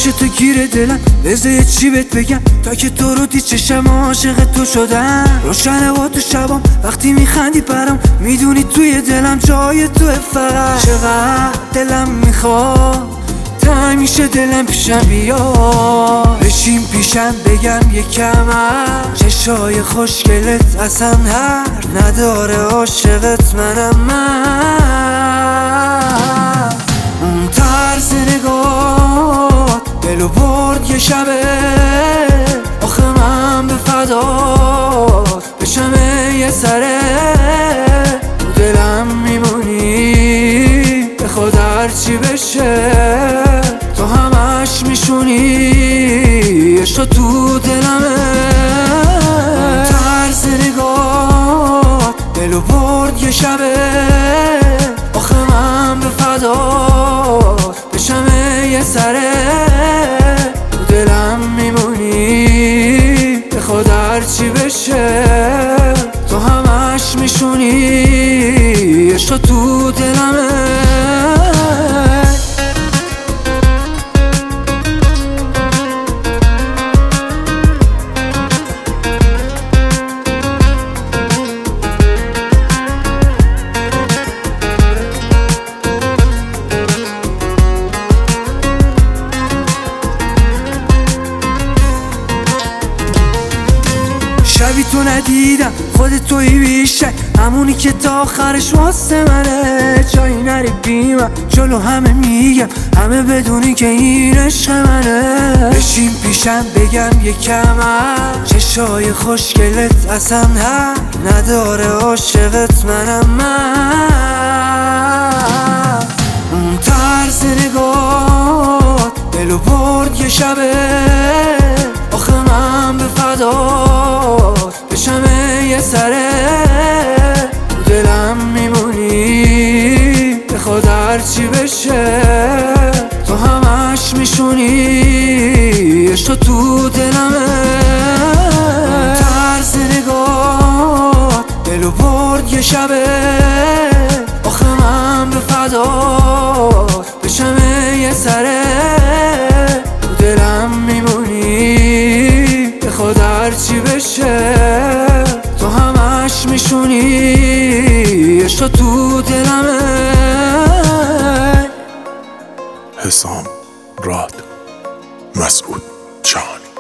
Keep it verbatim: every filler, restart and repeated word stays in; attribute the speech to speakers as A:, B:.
A: میشه تو گیر دلم، بذار چی بهت بگم تا که تو رو دید چشم عاشق تو شدم. روشنه با تو شبام وقتی میخندی برام، میدونی توی دلم جای تو فقط. چقدر دلم میخواد تا همیشه دلم پیشم بیا، بشین پیشم بگم یکم از چشای خوشگلت اصلا حرف نداره، عاشقت منم من. اون طرز نگاه دلو برد یه شبه، آخه من به فدات بشم یه سره. تو دلم میمونی به خود هرچی بشه، تو همش میشونی عشق تو دلمه. اون طرز نگاه دلو برد یه شبه، آخه من به فدات بشم یه سره. تو دلم میمونی به خود هرچی بشه، تو همش میشونی عشق تو دلمه. شبی تو ندیدم خودت توی بیشه، همونی که تا آخرش واسه منه. جایی نری بی من جلو همه میگم، همه بدونی که این عشق منه. بشین پیشم بگم یکم از چشای خوشگلت اصلا حرف نداره، عاشقت منم من. اون طرز نگاه دلو برد یه شبه، آخه من به فدات بشم یه سره. تو دلم میمونی به خود هرچی بشه، تو همش میشونی عشق تو دلمه. اون طرز نگاه دلو برد یه شبه، آخه من به فدات بشم یه سره. تو دلم میمونی به خود هرچی بشه، تو همش میشونی عشق تو دلمه.
B: حسام راد مسعود جهانی.